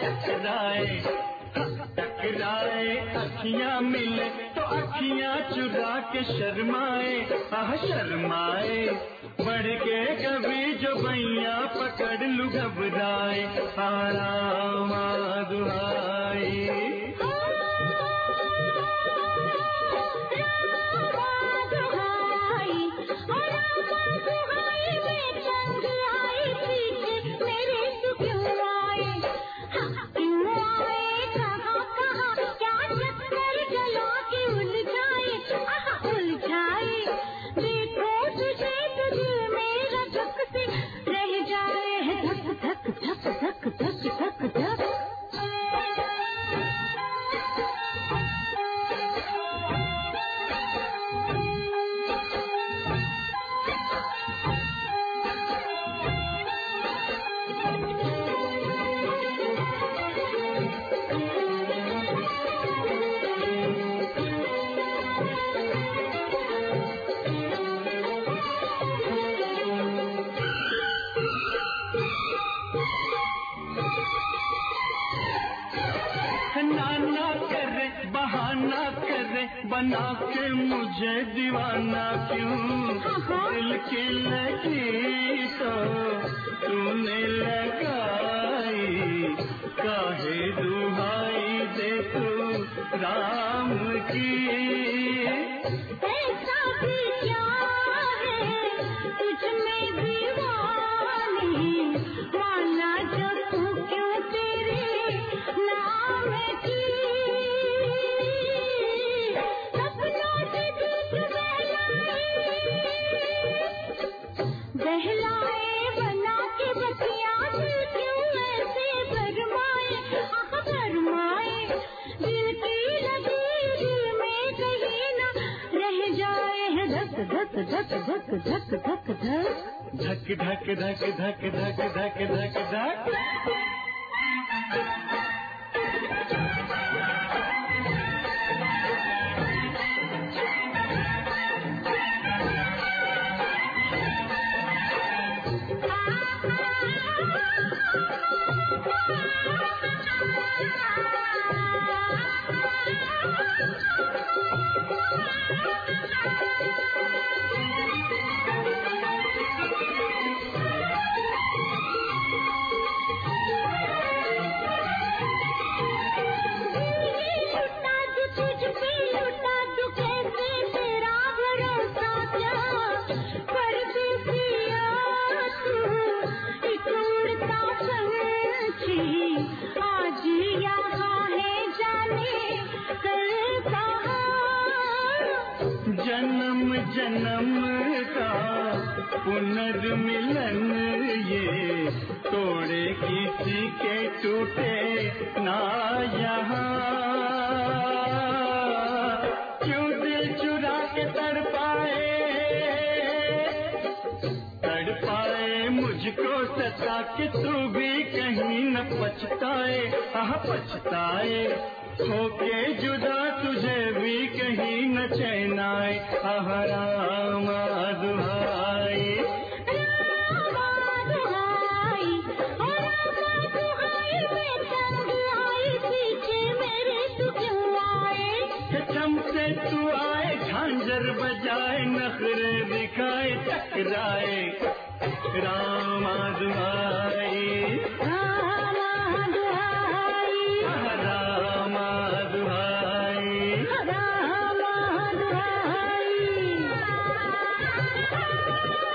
टकराए टकराए, अखियां मिले तो अखियां चुरा के शर्माए, आह शर्माए, बढ़ के कभी जो भैया पकड़ लूं घबराए, आराम दुहाई। बहाना करे बना के मुझे दीवाना क्यों, दिल की लगी तो तूने लगाई, काहे दुहाई दे तू राम की। ऐसा भी क्या है तुझ में दीवानी, माना जो तू क्यों तेरे नाम की। बहलाए बना के बतिया दिल क्यों ऐसे भरमाए, आह भरमाए, दिल की लगी दिल में कहीं ना रह जाए, धक धक धक धक धक धक धक धक धक धक धक धक धक धक धक। जन्म जन्म का पुनर्मिलन ये तोड़े किसी के टूटे ना यहाँ, क्यों दिल चुरा के तड़पाए मुझको सता के तू भी कहीं न पछताए, आह पछताए, होके जुदा तुझे भी कहीं न चैन आए, आह राम दुहाई। से तू आए झांझर बजाए नखरे दिखाए टकराए, राम दुहाई राम दुहाई राम दुहाई राम दुहाई।